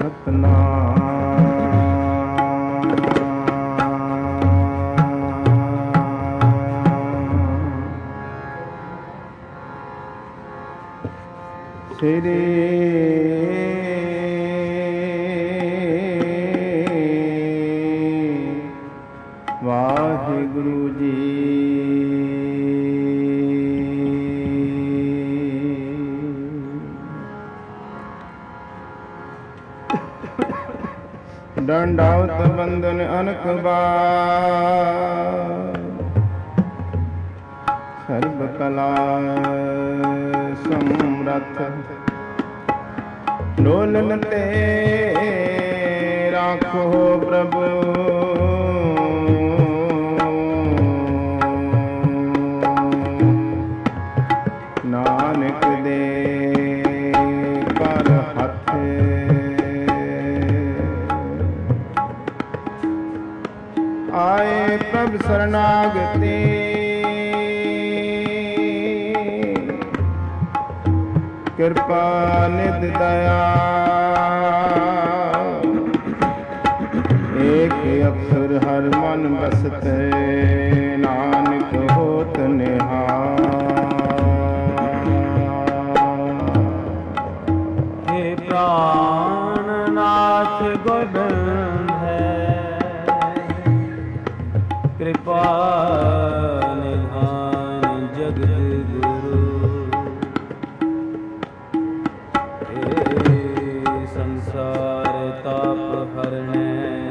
श्री वाहिगुरु जी। दंडावत बंदन अनक बार, सर्व कला समरथ डोलन ते राखो प्रभु। नानक दे कर हथ आए प्रभु शरणागति। कृपा निध दया एक अक्षर हर मन बसते। नानक होत निहाल। हे प्राणनाथ गोविंद है, कृपा निधान जगत गुरु। संसार ताप हरने,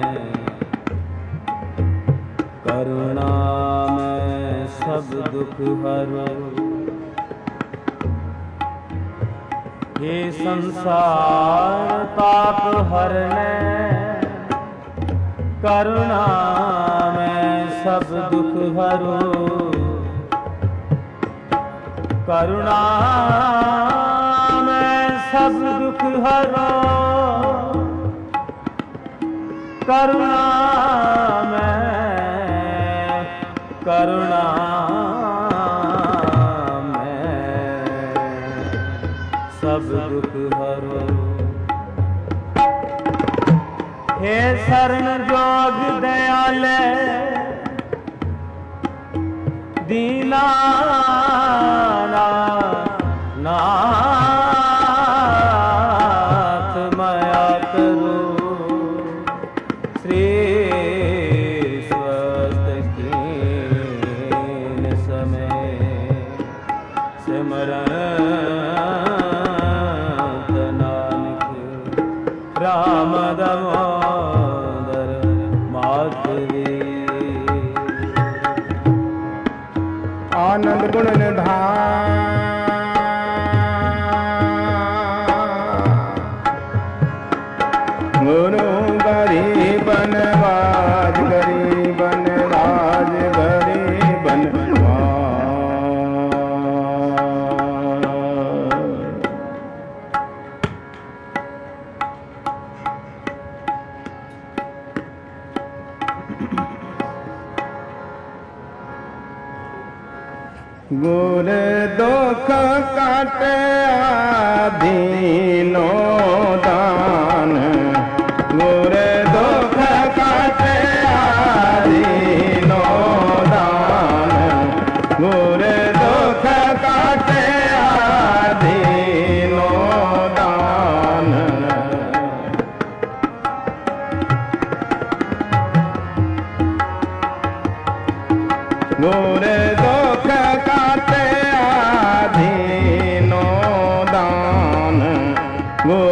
करुणा में सब दुख हरो। हे संसार ताप हरने, करुणा में सब दुख हरो। करुणा सब दुख हरो। करुणा में सब दुख हरो। हे शरण जोग दयाले, दीना नाथ माया करो। श्री स्वस्थ कीन समय सिमरन नानक राम दामोदर माधवी। आनंद गुण निधान गुरु गरीबन राज, गरीबन राज, गरीबन गुर दुख काटे आदीनो दान। गुर दुख काटे आदीनो दान। गुर दुख काटे आदीनो दान। गुर दुख काटे आदीनो दान। गुर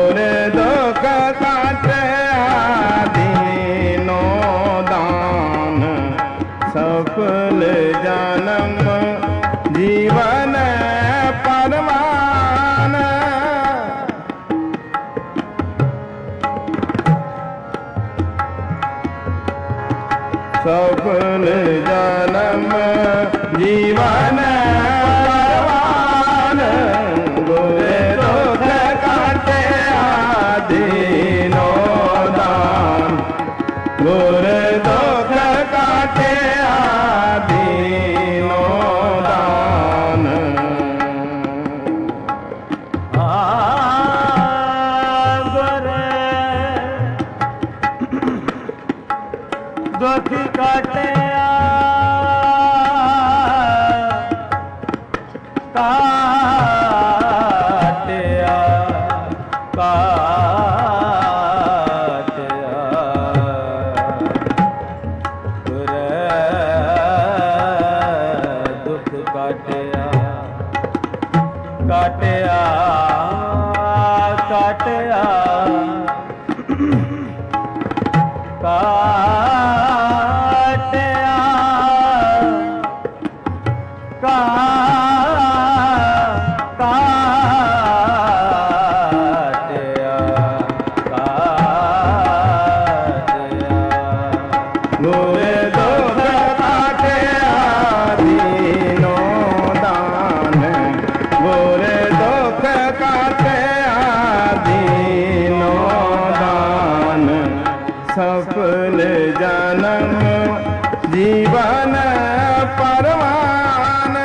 काटिया काटिया काटिया काटिया काटिया गोरे दुख काटिया दीनों दान गोरे दुख काटिया दीनों दान सफल जन्म जीवन परवान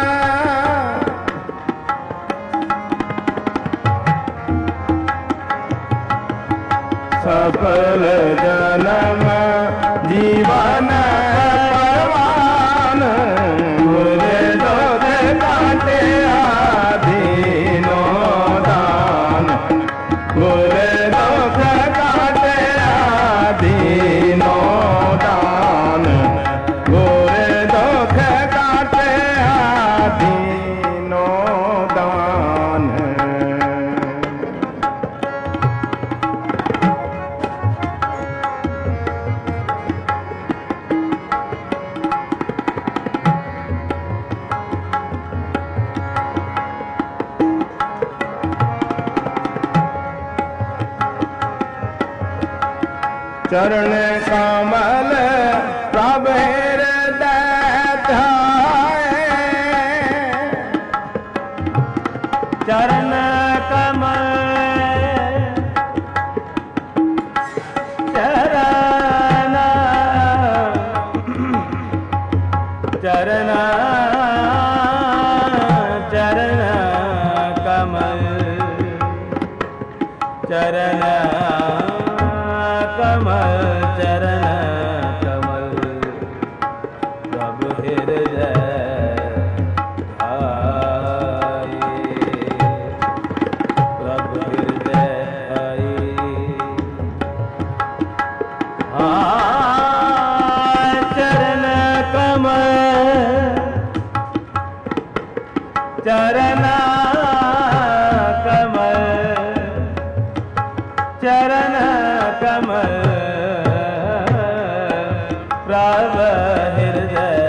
सफल जन्म जीवन परवान गोरे दुख काटिया दीनों दान गोरे दुख काटिया दीनों दान गोरे दुख काटिया दीनों दान चरण कमल प्रभ हृदय ध्याए चरण कमल चरण चरण चरण कमल चरण कमल चरण कमल प्रभु हृदय ध्याये प्रभु हृदय चरण कमल चरण कमल चरण कमल प्रभु हृदय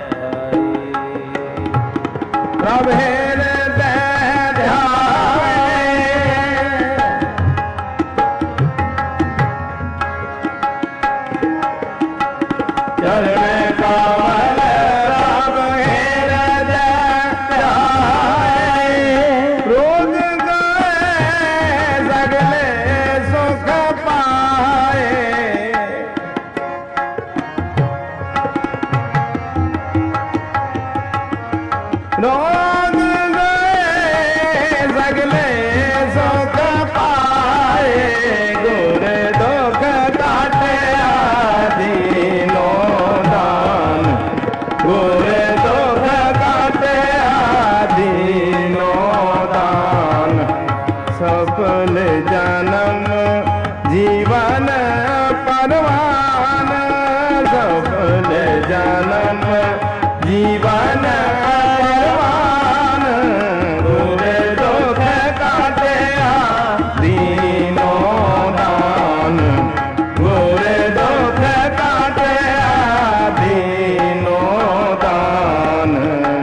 प्रभ हृदय ध्याए चरण कमल प्रभ हृदय ध्याए रोज गए सगले सुख पाए रोज गए सगले सुख पाए गोरे दुख काटिया दीनों दान गोरे दुख काटिया दीनों दान सफल जन्म जीवन परवान सफल जन्म जीवन परवान गोरे दुख काटिया दीनों दान गोरे दुख काटिया दीनों दान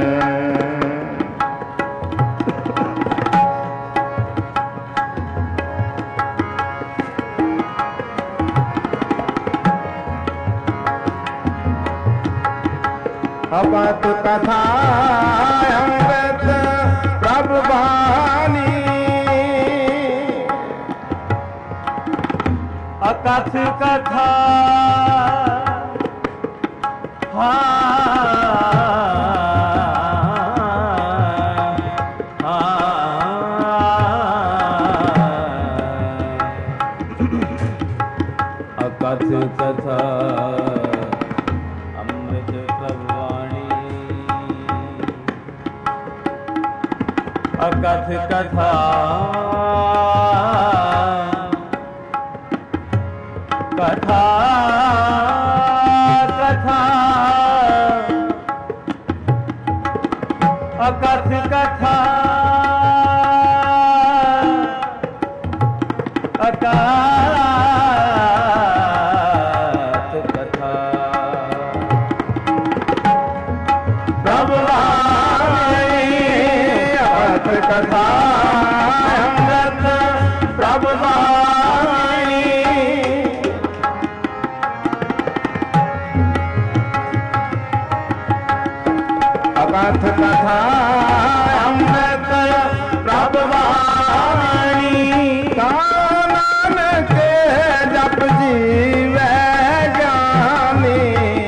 अपत कथा अमृत प्रभु वाणी अकथ कथा अकथ कथा अमृत प्रभुवाणी अकथ कथा कथा कथा अकथ कथा कथा प्रभु वाणी अथ कथा अमृत प्रभु वाणी अकथ कथा अमृत प्रभु वाणी नानक जप जीवै ज्ञानी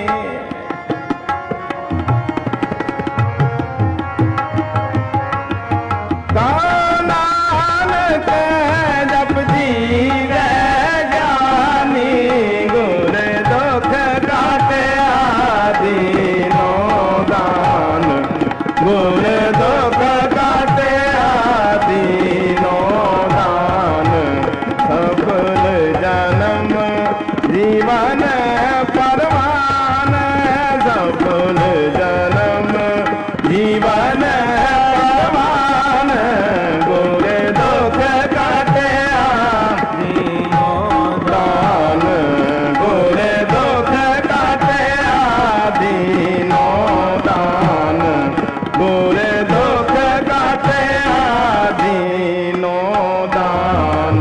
नानक जप जीवै ज्ञानी गुर दुख काटे आदीनो दान गुर दुख काटे आदीनो दान सफल जन्म जीवन परमान सफल जन्म जीवन परमान गुर दुख काटे आदीनो दान गुर दुख काटे आदीनो दान गुर दुख काटे आदीनो दान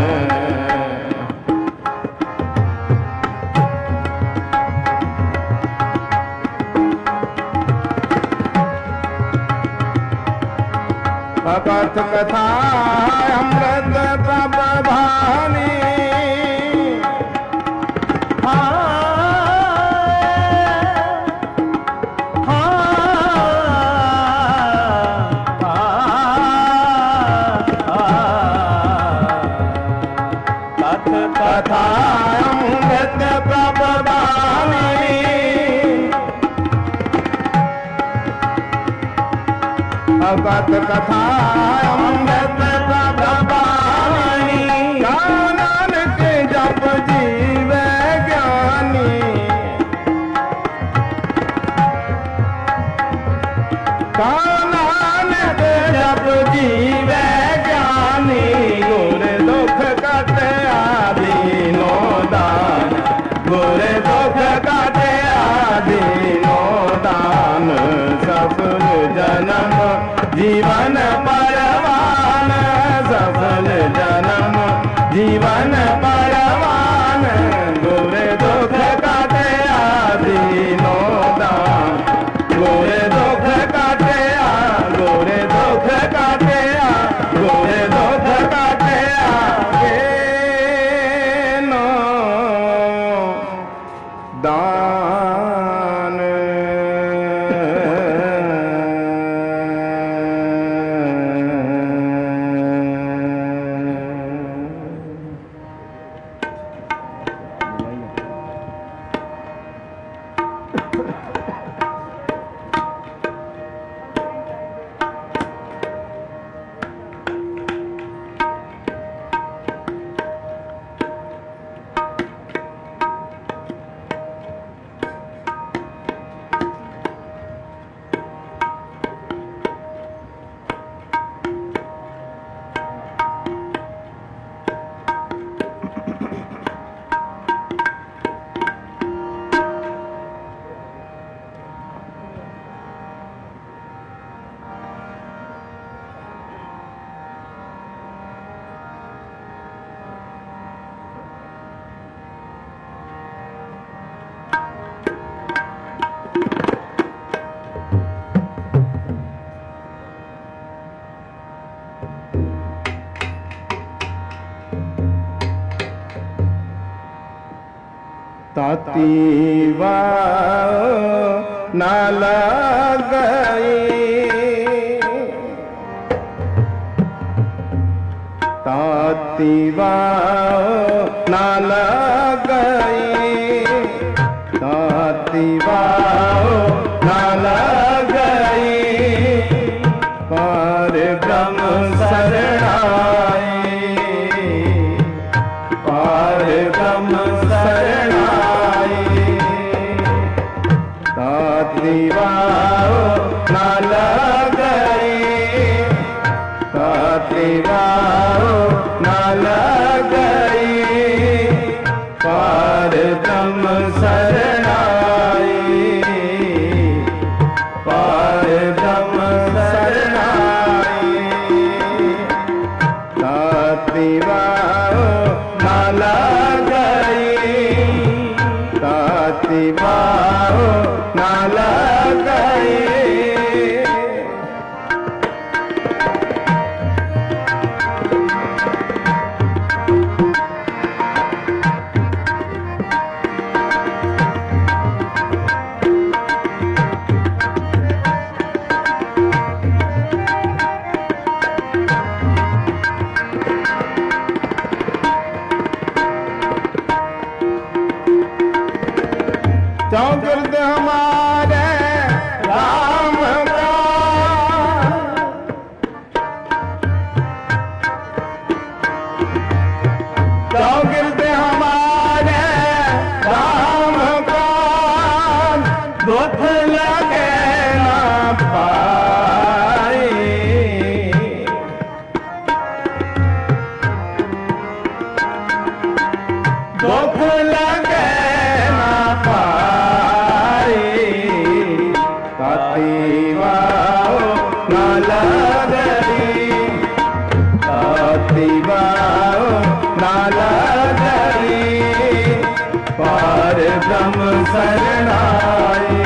भगत कथा अमृत प्रभ भानी कथा अमृत प्रभ भानी भगत कथा अमृत प्रभ भानी नानक जप जीवै ज्ञानी नानक जप जीवै ज्ञानी गुर दुख काटे आदीनो दान गुर दुख काटे आदीनो दान सफल जन्म जीवन परवान सफल जन्म जीवन परवान गुर दुख काटे आदीनो दान गुर दुख काटे गुर दुख काटे गुर दुख काटे नो दान ताती न लगई ताती न लगई ताती न लगई पर ब्रह्म शरणाई पर ब्रह्म शरणाई ताती न लगई ताती न लगई तातीबाओ नाला गई, तातीबाओ नाला गई। चौगिर्द हमारे राम का, चौगिर्द हमारे राम का दुख लगे ना पाए, दुख लगे ना पाए। तातीबाओ नाला गई, तातीबाओ नाला गई। पार ब्रह्म शरणाई,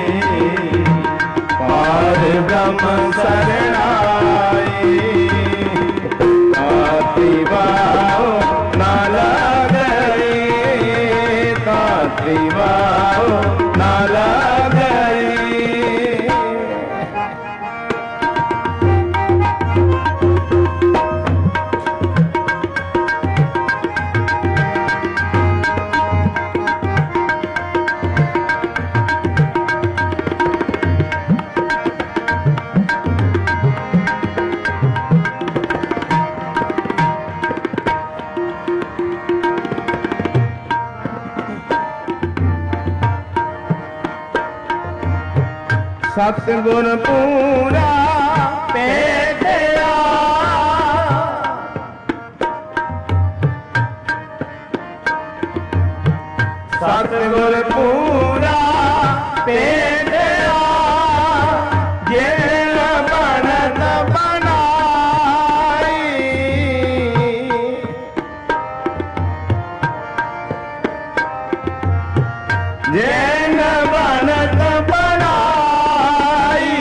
पार ब्रह्म शरणाई। तातीबाओ नाला गई, तातीबाओ नाला गई। सतगुर पूरा पेटया, सतगुर पूरा पेटया। जेल बनत बनाई, जेल बनत बनाई।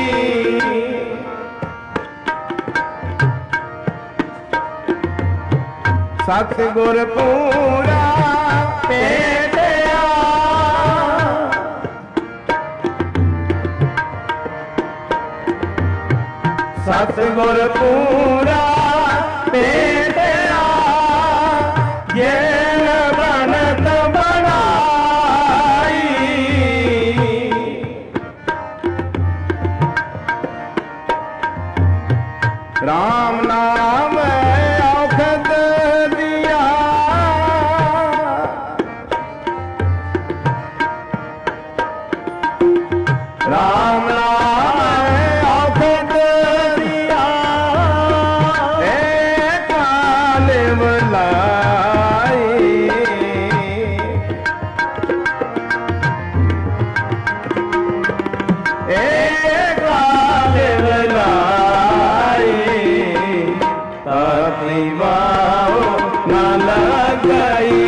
सतगुर पूरा पेटया, सतगुर पूरा पेटया। जेल बनत बनाई, राम नाम औखद दिया, राम नाम औखद दिया। एक काल बुलाई, एक काल बुलाई। तातीबाओ नाला गई,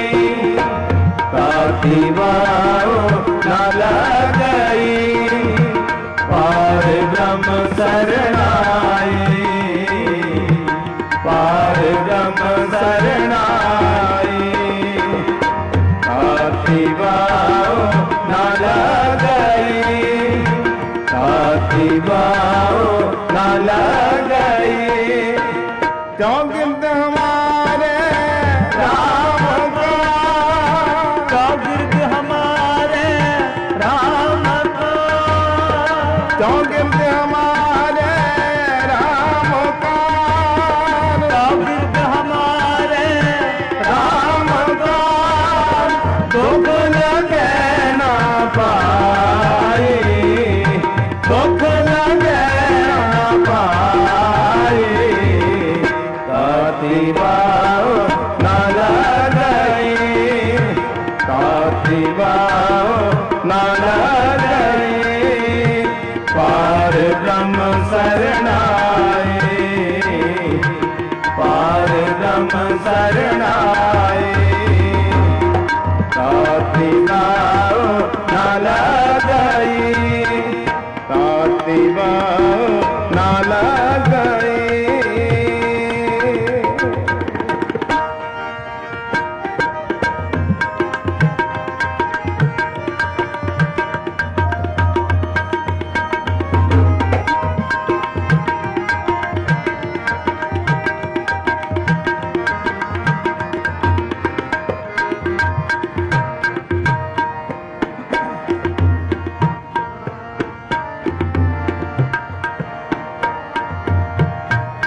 तातीबाओ नाला गई। पार ब्रह्म शरणाई, पार ब्रह्म शरणाई। तातीबाओ नाला गई, तातीबाओ नाला गई। चौगिर्द हमारे राम का, चौगिर्द हमारे राम का, चौगिर्द हमारे राम का, चौगिर्द हमारे राम का। दुख लगे ना पाए, दुख लगे ना पाए। तातीबाओ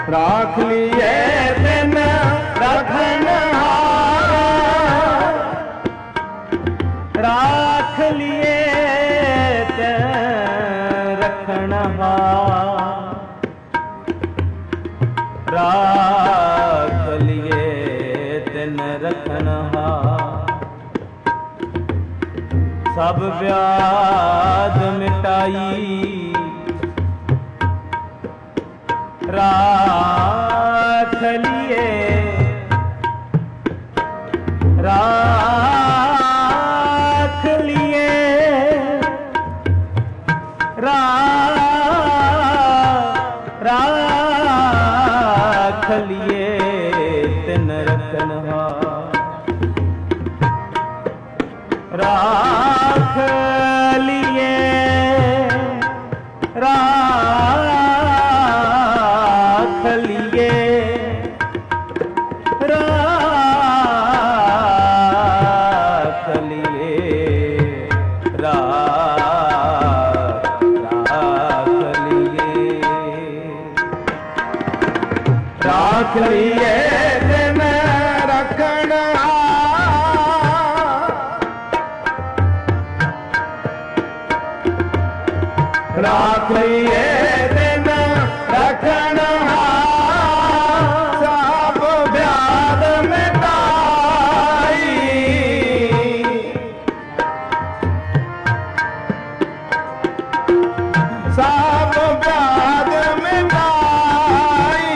राख लिए दिन रखनहार, राख लिए दिन रखनहार, राख लिए दिन रखनहार। सब व्याध मिटाई राख लिए, राख लिए, राख लिए तिन रखनहार, राख लिए, राख लिए, राख लिए, राख लिए दिन रखनहार, राख लिए दिन रखनहार। सब व्याध मिटाई, सब व्याध मिटाई।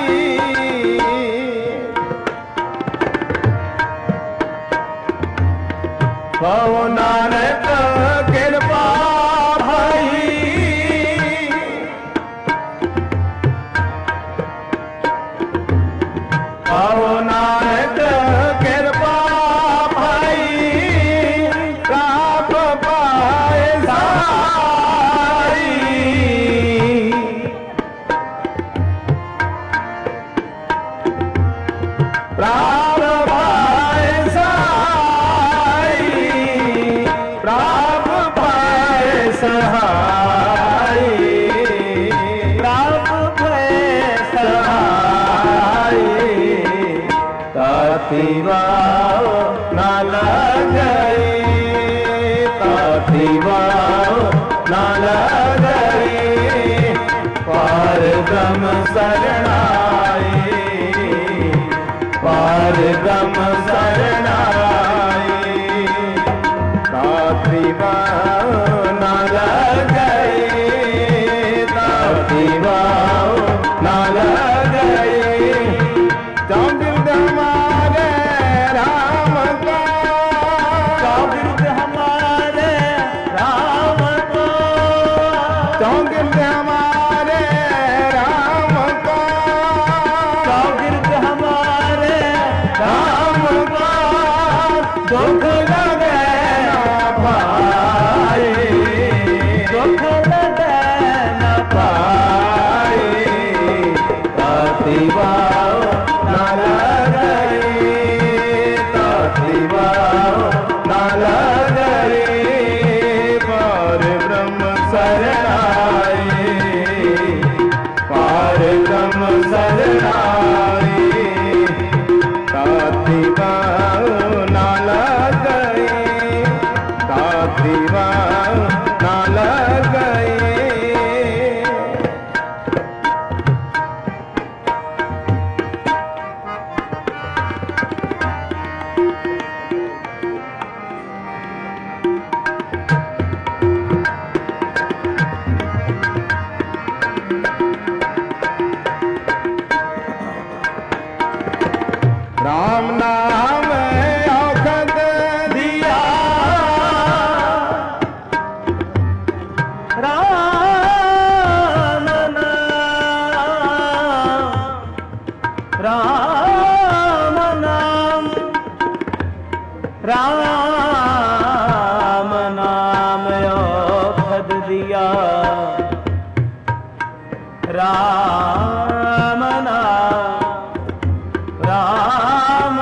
कहो नानक कृपा भई, कहो नानक कृपा भई, प्राप पाए साई। प्राप पाए साई, प्राप पाए सहाय, प्राप भय सहाय। ताती वाव ना लगई, ताती वाव ना लगई, पार ब्रह्म शरणाई, पार ब्रह्म शरणाई। ताती वाव ना लगई, ताती वाव ना लगई। चौगिर्द हमारे राम का, चौगिर्द हमारे राम को, चौगिर्द हमारे राम का, चौगिर्द हमारे राम का। दुख लगे ना पाए, दुख लगे न पाए। ताती वाव ना लगई, ताती वाव ना लगई, पार ब्रह्म शरणाई, पार ब्रह्म शरणाई। ताती वाव ना लगई, ताती वाव ना लगई। राम नाम औखद दिया, राम नाम, राम नाम, राम नाम औषध दिया, राम नाम, राम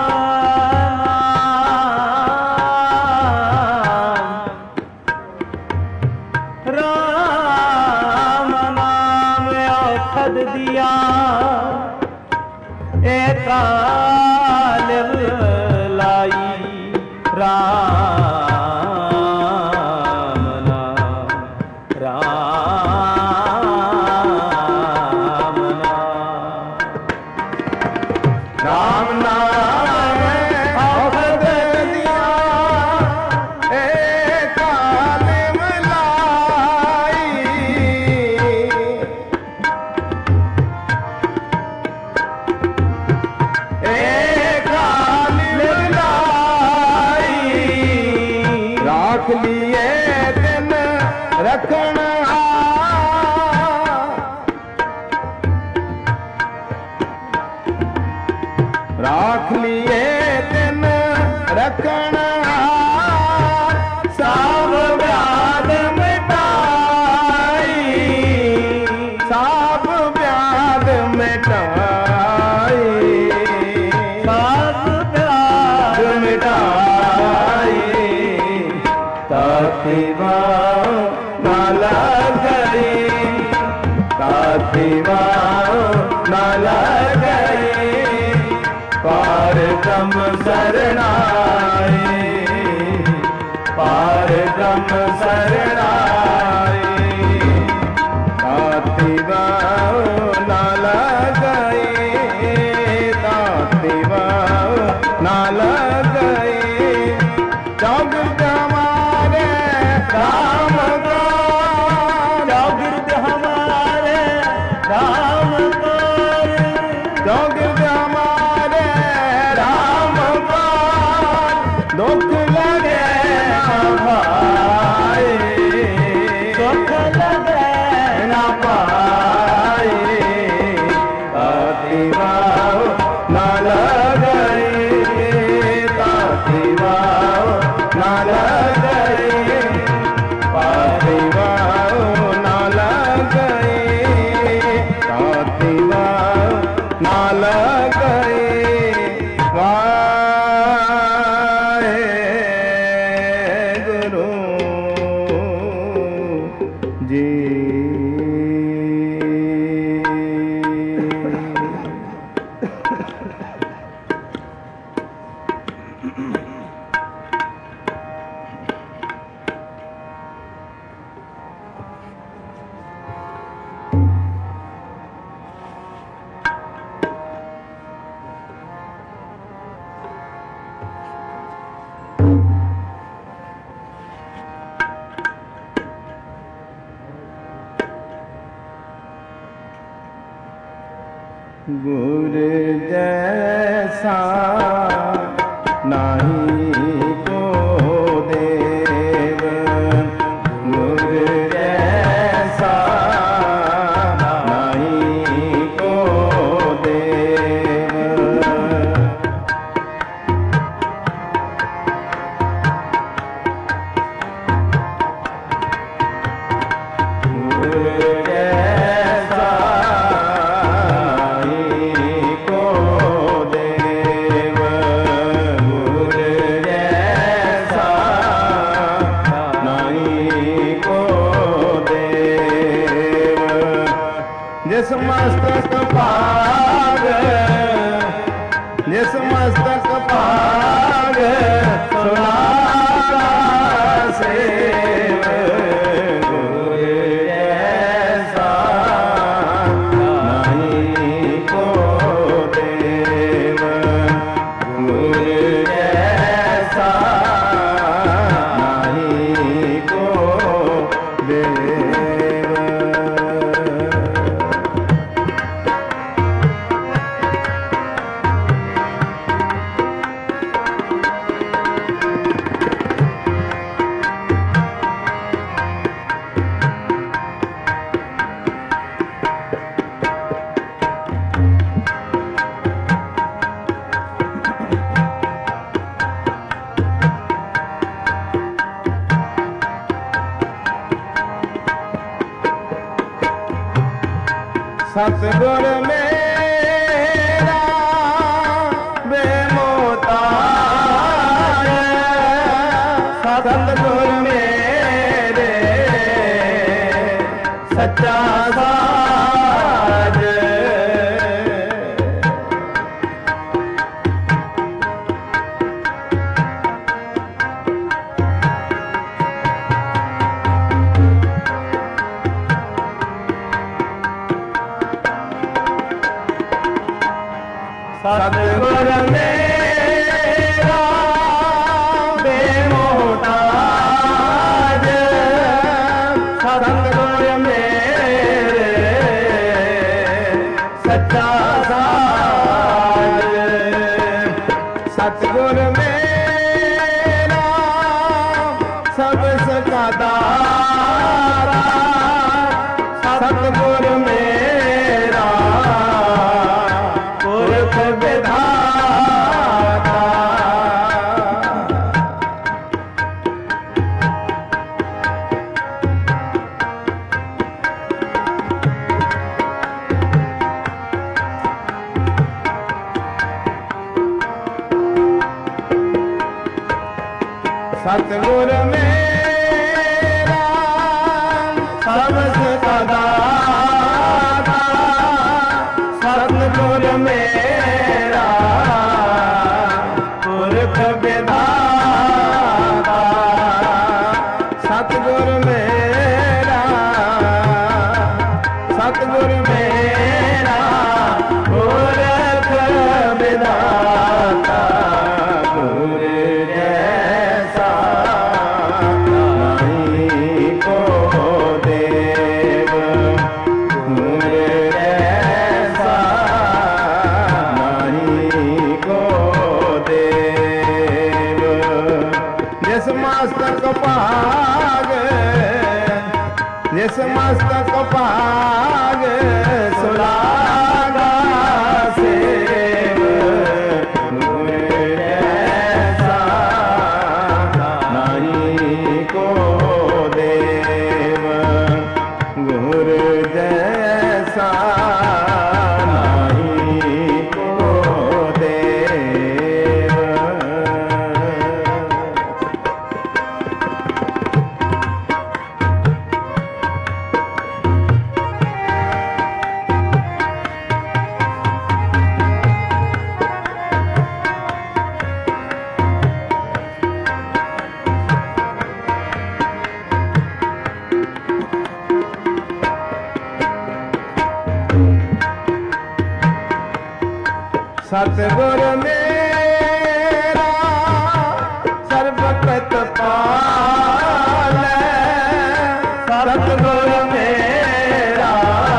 नाम, राम नाम औषध दिया, एका लिव लाई राम नाम राम नाम औखद दिया एका लिव लाई एका लिव लाई राख लिए दिन रखण राख लिए दिन रखण साब व्याध मिटाई साब व्याध मिटाई साब व्याध मिटाई तातीवा नाला गई तातीवा नाला गई पार ब्रह्म शरणाई पार ब्रह्म शरणाई तातीवा नाला गई तातीवा नाला गई जागृत हमारे राम का जागृत हमारे राम को जागृत हमारे राम का दुख लगे न भाई सुख लगे न पाए तातीवा नाल गए तातीवा नाल गए तातीवा नाल गए तातीवा नाल गए वाहेगुरु जी गुर जैसा नहीं को देव गुर जैसा नहीं को देव गुर जैसा जिस मस्तक पाग जिस मस्तक पाग सुनाता सेव गुर जैसा नहीं को देव गुर जैसा नहीं को देव सतगुर मेरा बेमोताज सतगुर मेरे सच्चा साज सतगुर मेरा बेमोहताज, सतगुर मेरे सच्चा साज, सतगुर मेरा सब सका दारा, सतगुर मेरा पुरख विधाता। सतगुर मेरा सब सका दाता, सतगुर मेरा पुरख विधाता, सतगुर मेरा, सतगुर मेरा पुरख विधाता। गुर जैसा नहीं को देव, गुर जैसा नहीं को देव। जिस मस्तक पाग, जिस मस्तक पाग सुलागा सेव, गुर जैसा नहीं को देव, गुर जैसा नहीं को देव। सतगुर मेरा सर्वगत पालै, सतगुर मेरा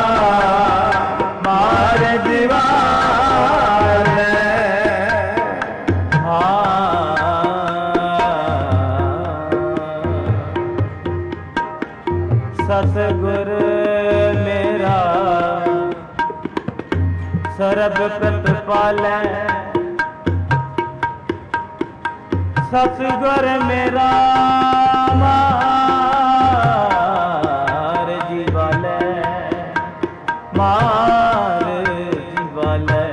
मार दिवालै। सतगुर मेरा सर्ब प्रतिपालै, सतगुर मेरा मार जीवालै, मार जीवालै।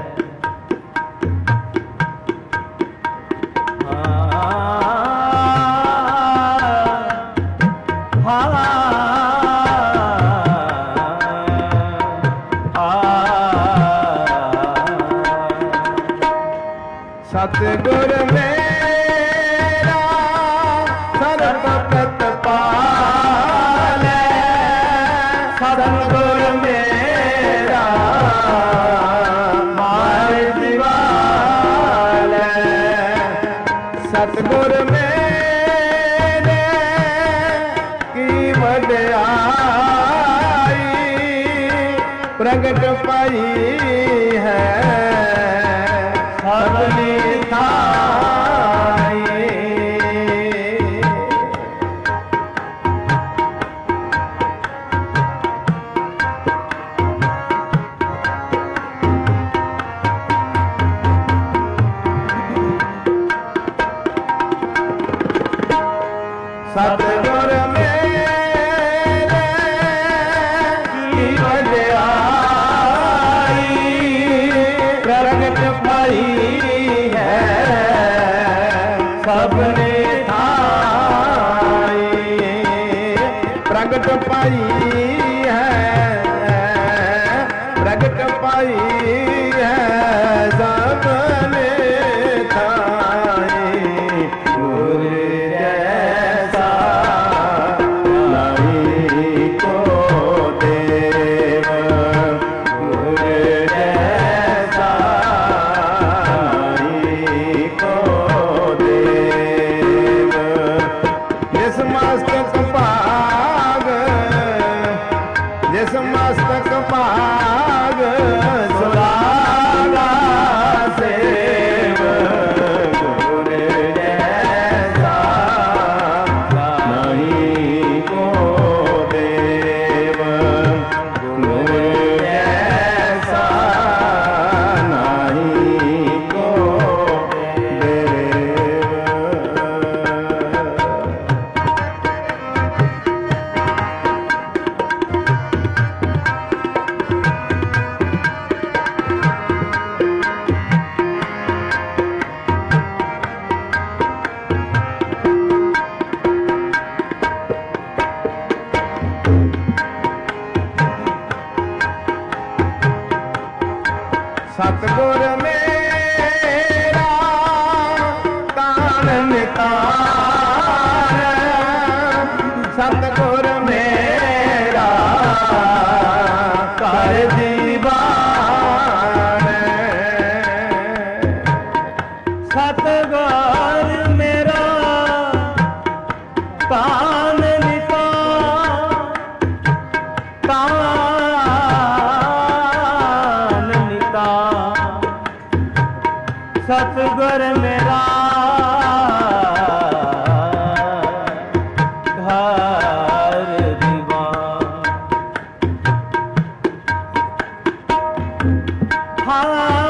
सतगुर मेरा सर्व प्रतिपालै, सतगुर मेरा मार दिवालै। सतगुर मेरे की वड्याई प्रगट पाई है सबने थाई। सतगुर मेरे की वड्याई प्रगट पाई है सबने थाई। प्रगट पाई है, प्रगट पाई है सबने थाई। गुर जैसा नहीं को देव, गुर जैसा ਸਤਿਗੁਰ ਮੇਰਾ ਤਾਣ ਨਿਤਾਣ, ਸਤਿਗੁਰ ਮੇਰਾ ਕਰ ਦੀਵਾਨ, ਸਤਿਗੁਰ ਮੇਰਾ ਤਾਣ ਤਾਣ ਨਿਤਾਨ, ਸਤਿਗੁਰ ਮੇਰਾ ਘਰ ਦੀਵਾਨ। ਹਾਂ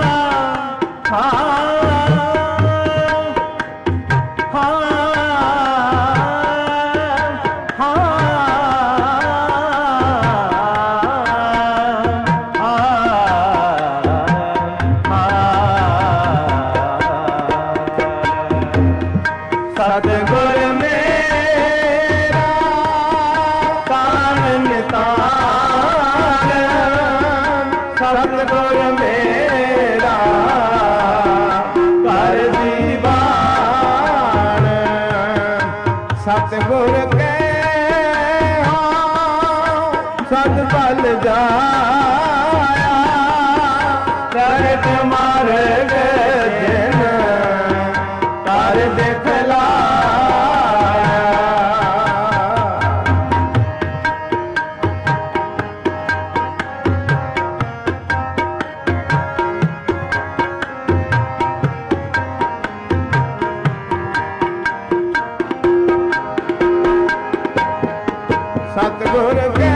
ਸਤਿਗੁਰ ਮੇਰਾ ਤਾਣ ਨਿਤਾਨ, ਸਤਿਗੁਰ ਮੇਰਾ ਕਰ ਦੀਵਾਨ, ਸਤਿਗੁਰ ਕੈ ਸਦ ਬਲ ਜਾਇਆ, ਕਰਤ ਮਾਰਗ ਜਿਨ ਕਰ ਦਿਖਲਾਇਆ। ਸਤਿਗੁਰ ਕੈ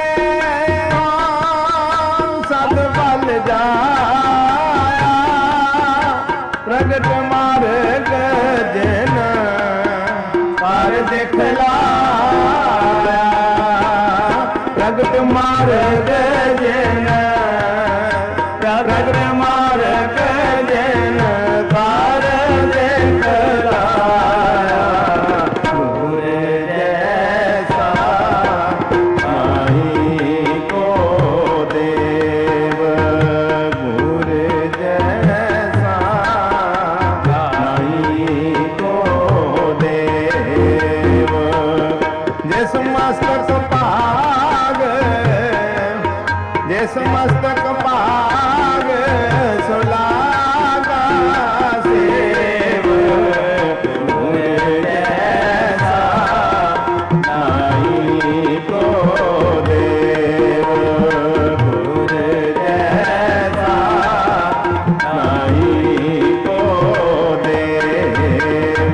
ਸਦ ਬਲ ਜਾਇਆ, ਪ੍ਰਗਟ ਮਾਰਗ ਜਿਨ ਕਰ ਦਿਖਲਾਇਆ, ਪ੍ਰਗਟ ਮਾਰਗ ਜਿਨ ਪ੍ਰਗਟ ਮਾਰਗ ਜਿਨ ਕਰ ਦਿਖਲਾਇਆ। ਗੁਰ ਜੈਸਾ ਨਾਹੀ ਕੋ ਦੇਵ, ਗੁਰ ਜੈਸਾ ਨਾਹੀ ਕੋ ਦੇਵ, ਜਿਸ ਮਸਤਕ ਭਾਗ, ਜਿਸ ਮਸਤਕ ਭਾਗ ਸੁਲਾਗਾ ਸੇਵ, ਗੁਰ ਜੈਸਾ ਨਾਹੀ ਕੋ ਦੇਵ, ਗੁਰ ਜੈਸਾ ਨਾਹੀ ਕੋ ਦੇਵ।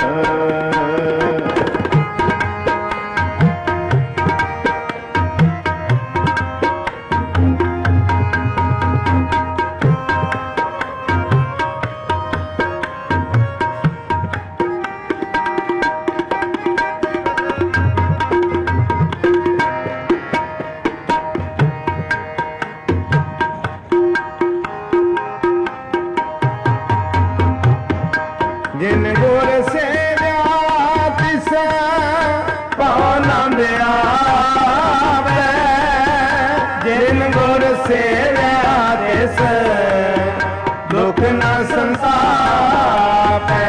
ਜਿਨ ਗੁਰ ਸੇਵਿਆ ਤਿਸ ਭਉ ਆਨੰਦ ਆਵੈ, ਜਿਨ ਗੁਰ ਸੇਵਿਆ ਤਿਸ ਦੁਖ ਨ ਸੰਤਾਪੈ।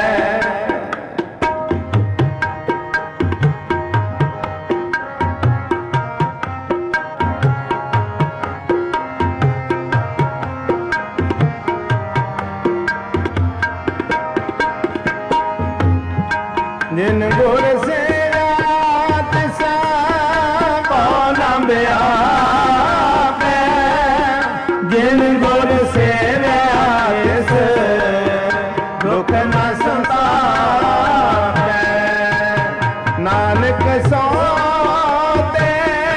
ਜਿਨ ਗੁਰ ਸੇਵਿਆ ਤਿਸ ਭਉ ਆਨੰਦ ਆਵੈ, ਜਿਨ ਗੁਰ ਸੇਵਿਆ ਤਿਸ ਦੁਖ ਨ ਸੰਤਾਪੈ। ਨਾਨਕ ਸੋ ਤੇ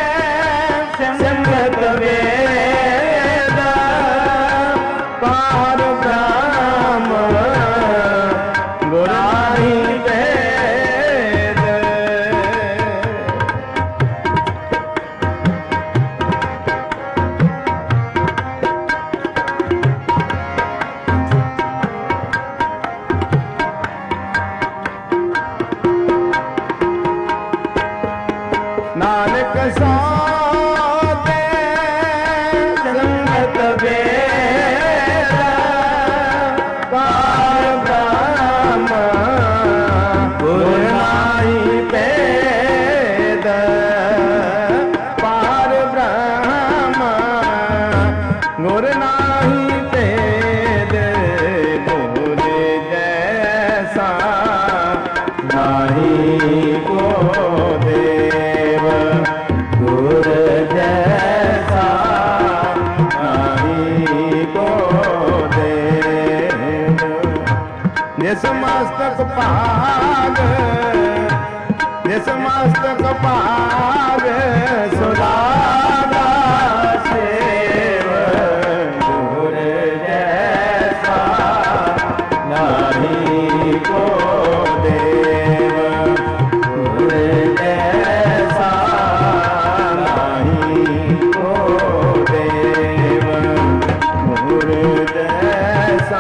ਸੰਗਤ ਵੇਦ, ਪਾਰ ਬ੍ਰਹਮ ਗੁਰਾਨੀ ਭੇਦ। ਨਾਨਕ ਸੋ ਤੇ ਸੰਗਤ ਵੇਦ, जिस मस्तक पाग, जिस मस्तक पाग सुदागा सेव गुर जैसा नहीं को देव, गुर जैसा नहीं को देव, गुर जैसा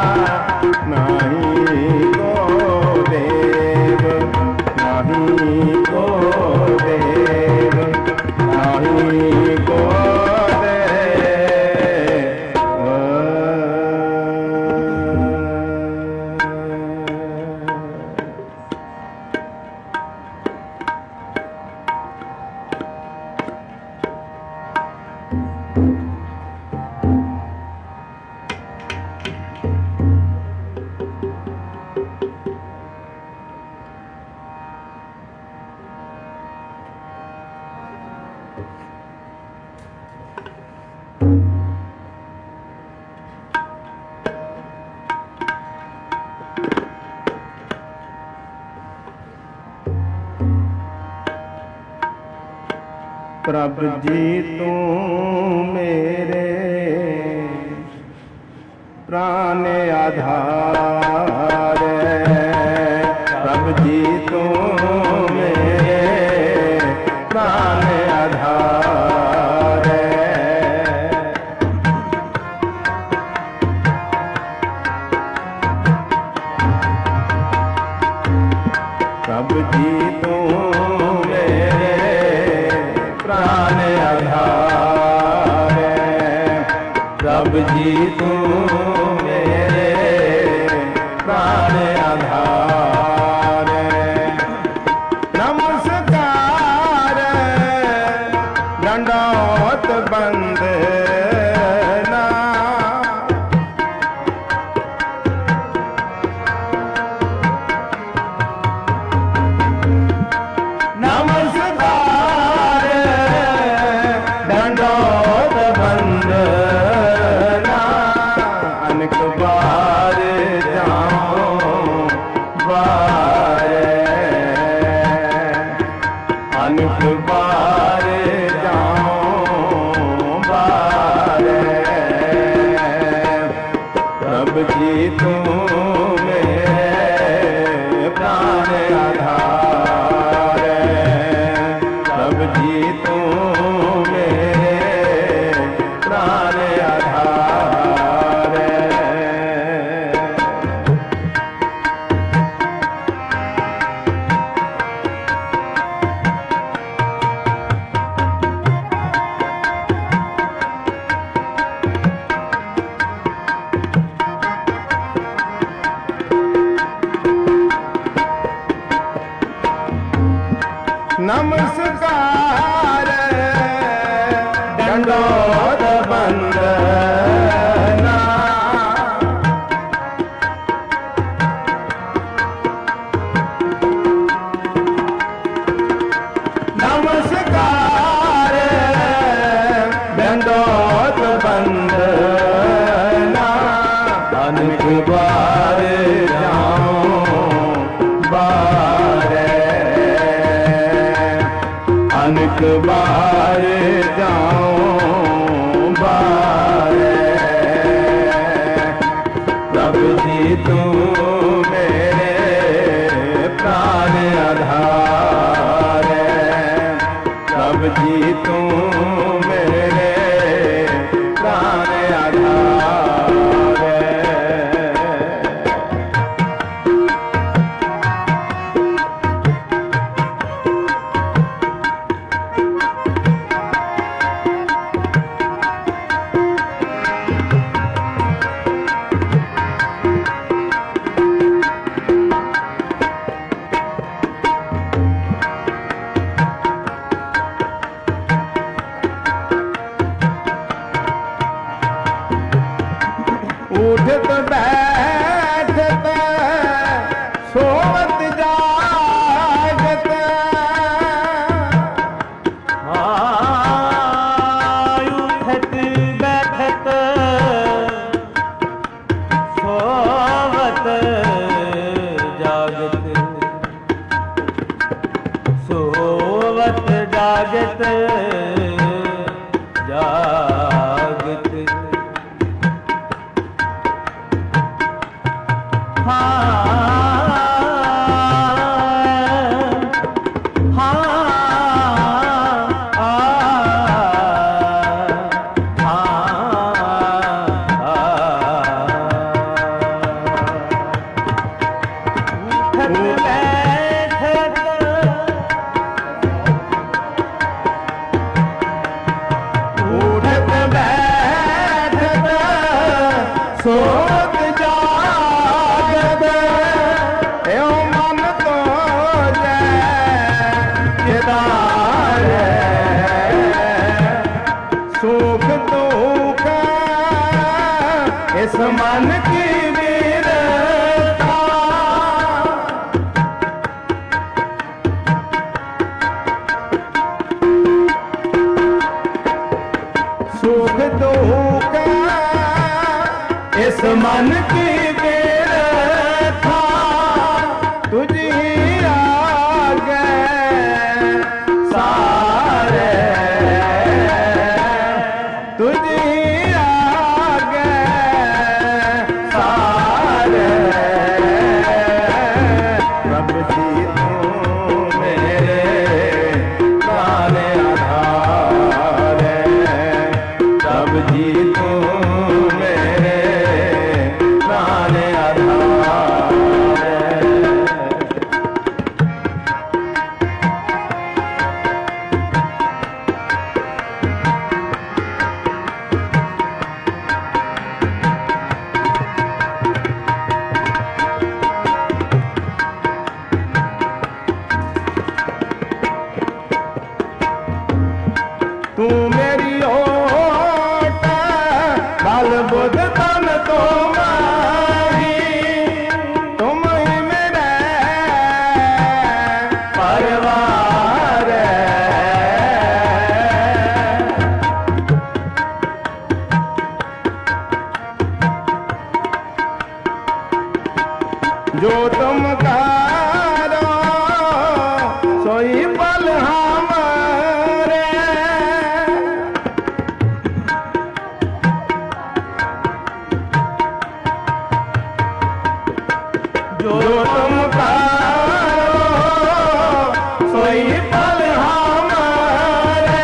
नहीं को देव, नहीं को देव, नहीं को प्रभु जी तू मेरे प्राण आधार, प्रभु जी तू मेरे प्राण आधार, प्रभु जी तू मेरे प्राण आधार, प्रभु जी तू मेरे प्राण आधार, नमस्कार दंडौत बंदना, नमस्कार दंडौत बंदना, अनेक बार जाऊं बारे, अनेक बार जाऊं बारे, प्रभु जी तू मेरे प्राण आधार, प्रभु जी तू मेरे प्राण आधार, नमस्कार दंडौत बंदना, नमस्कार दंडौत बंदना, अनेक बार जाऊं बारे, अनेक बार जाऊं बारे, प्रभु जी तू मेरे प्राण आधार, प्रभु जी तू मेरे प्राण आधार, उठत बैठत सोवत जागत, उठत बैठत सोवत जागत जागत सोत जागत एओ मन तो जय सुख दुख इस मन की वीरता सुख दुख इस मन की वीरता तुझी आगे सारे तुझी आगे सारे प्रभ जी तू मेरे प्राण आधार प्रभ जी तू मेरे प्राण आधार तू मेरी ओट बल बुद्ध तन तो मारी तुम ही मेरे परिवार जो तुम करो सोई पल हमारे जो तुम करो सोई पल हमारे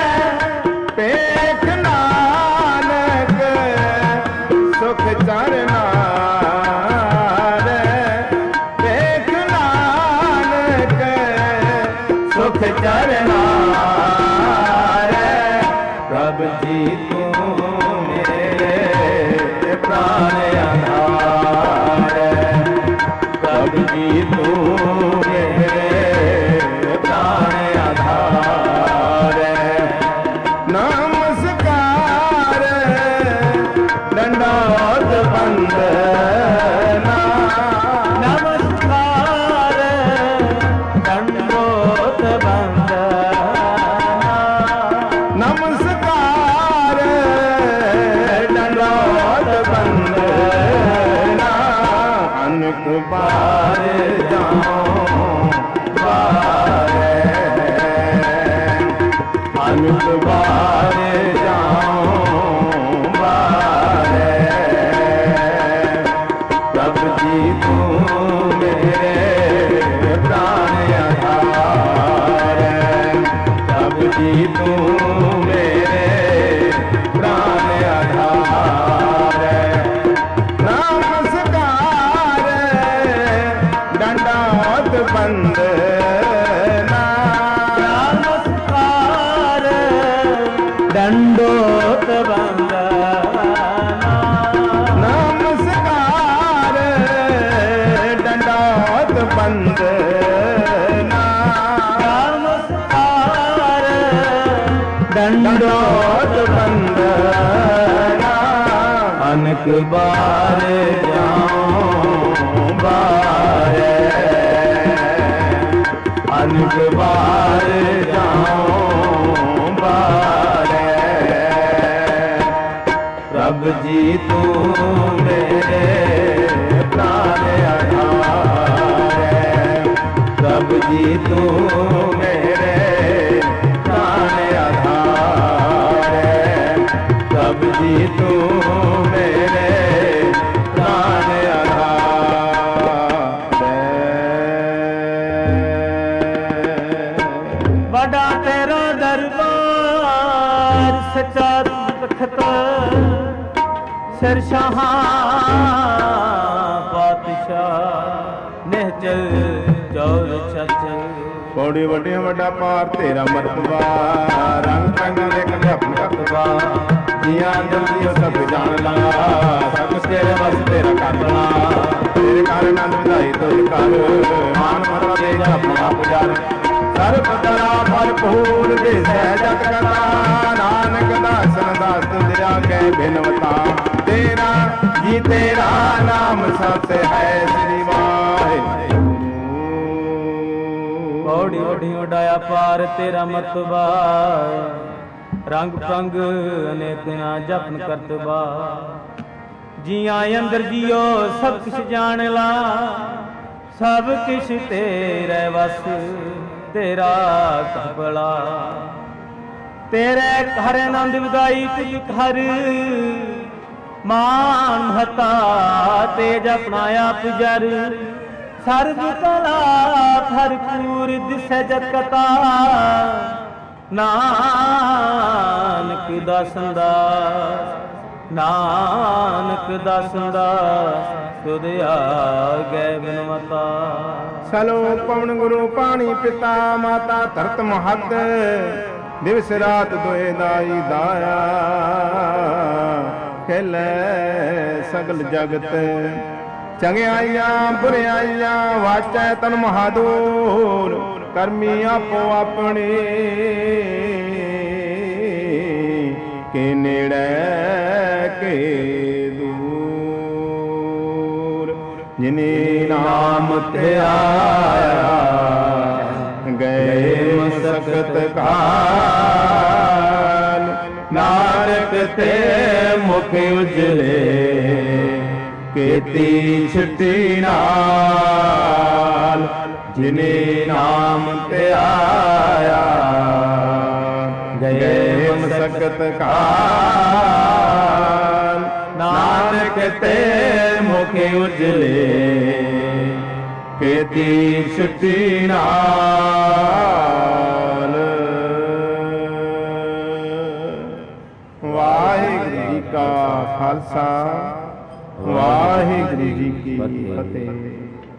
पेख नानक सुख चरना पेख नानक सुख चरना प्रभ जी तू मेरे प्राण आधार प्रभ जी तू मेरे प्राण आधार नमस्कार दंडोत वंदना नमस्कार दंडोत वंदना नमस्कार दंडोत वंदना अनेक बार जाऊं बारे अनेक बार जाऊं बारे प्रभ जी तू मेरे प्राण आधार प्रभ जी तू मेरे प्राण आधार नमस्कार दंडोत वंदना नमस्कार दंडोत वंदना नमस्कार दंडोत वंदना नमस्कार दंडोत वंदना अनेक बार जाऊं बारे अनेक बार जाऊं बारे प्रभ जी तू मेरे प्राण आधार प्रभ जी तू मेरे ਸੱਚਾ ਤਖਤ ਸਿਰ ਸ਼ਾਹਾਂ ਪਾਤਸ਼ਾਹ ਨਿਹਚਲ ਚੌਰ ਛੱਜ। ਪੌੜੀ ਵੱਡਿਆਂ ਵੱਡਾ ਪਾਰ ਤੇਰਾ ਮਰਤਬਾ, ਰੰਗ ਰੰਗ ਲਿਖ ਲਿਆਪਨ ਕਰਤਬਾ। ਜੀਆਂ ਜਲਦੀ ਸਭ ਜਾਣ ਲਾ, ਸਭ ਤੇਰੇ ਵਸ ਤੇਰਾ ਕਰਨਾ। ਤੇਰੇ ਘਰ ਆਨੰਦ ਵਧਾਈ ਤੁਝ ਕਰ, ਮਾਨ ਮਰਵਾ ਦੇ ਆਪਣਾ ਪੁਜਾਰ। ਸਰਬ ਤਰਾ ਭਰਪੂਰ ਦਿਸੈ ਜਗ ਕਰਤਾ, ਨਾਨਕ ਦਾਸਨ ਦਾਸ ਤੁਝ ਆਗੇ ਬਿਨਵਤਾ। ਤੇਰਾ ਜੀ ਤੇਰਾ ਨਾਮ ਸਤ ਹੈ, ਸ੍ਰੀ ਵਾਹਿਗੁਰੂ। ਪੌੜੀ ਵੱਡੀ ਵਡਾਇਆ ਪਾਰ ਤੇਰਾ ਮਰਤਬਾ, ਰੰਗ ਪੰਗ ਅਨੇਕ ਨਾ ਜਪਨ ਕਰਤਬਾ। ਜੀਆਂ ਅੰਦਰ ਜੀਓ ਸਭ ਕਿਛ ਜਾਣ ਲਾ, ਸਭ ਕਿਛ ਤੇਰੇ ਵਸ ਤੇਰਾ ਕਬਲਾ। ਤੇਰੇ ਘਰ ਆਨੰਦ ਵਿਦਾਈ ਤੁਝ ਘਰ, ਮਾਨ ਮਹਤਾ ਤੇਜ ਆਪਣਾ ਆਪ ਜਰ। ਸਰਬ ਕਲਾ ਭਰਪੂਰ ਦਿਸੈ ਜਗਤਾ, ਨਾਨਕ ਦਾਸਨ ਦਾਸ ਨਾਨਕ ਦਾਸਨ ਦਾਸ ਤੁਧ ਆਗੇ ਬਿਨਵਤਾ। ਸਲੋ ਪਵਨ ਗੁਰੂ ਪਾਣੀ ਪਿਤਾ ਮਾਤਾ ਧਰਤ ਮਹੱਤ, ਦਿਵਸ ਰਾਤ ਦੋਏ ਦਾਈ ਦਾਇਆ। ਖੇਲੇ ਸਗਲ ਜਗਤ ਚੰਗਿਆਈਆਂ ਬੁਰਿਆਈਆਂ, ਵਾਚੈ ਤਨ ਮਹਾਦੂਰ ਕਰਮੀ ਆਪੋ ਆਪਣੀ। ਕੇ ਨੇੜੇ ਕੇ ਦੂਰ, ਜਿਨੇ ਨਾਮ ਤੇ ਆਇਆ ਗਏ ਮਸਕਤ ਕਾਲ। ਨਾਨਕ ਤੇ ਮੁਖ ਉਜਲੇ ਕੀਤੀ ਛੁੱਟੀ ਨਾਲ। ਜਿਨੇ ਨਾਮ ਤੇ ਆਇਆ ਗਏ ਮਸਕਤ ਕਾਲ। ਨਾਨਕ ਤੇ ਮੁਖ ਉਜਲੇ ਕੀਤੀ ਛੁੱਟੀ ਨਾਲ। ਵਾਹਿਗੁਰੂ ਜੀ ਕਾ ਖਾਲਸਾ, ਵਾਹਿਗੁਰੂ ਜੀ ਕੀ ਫਤਿਹ।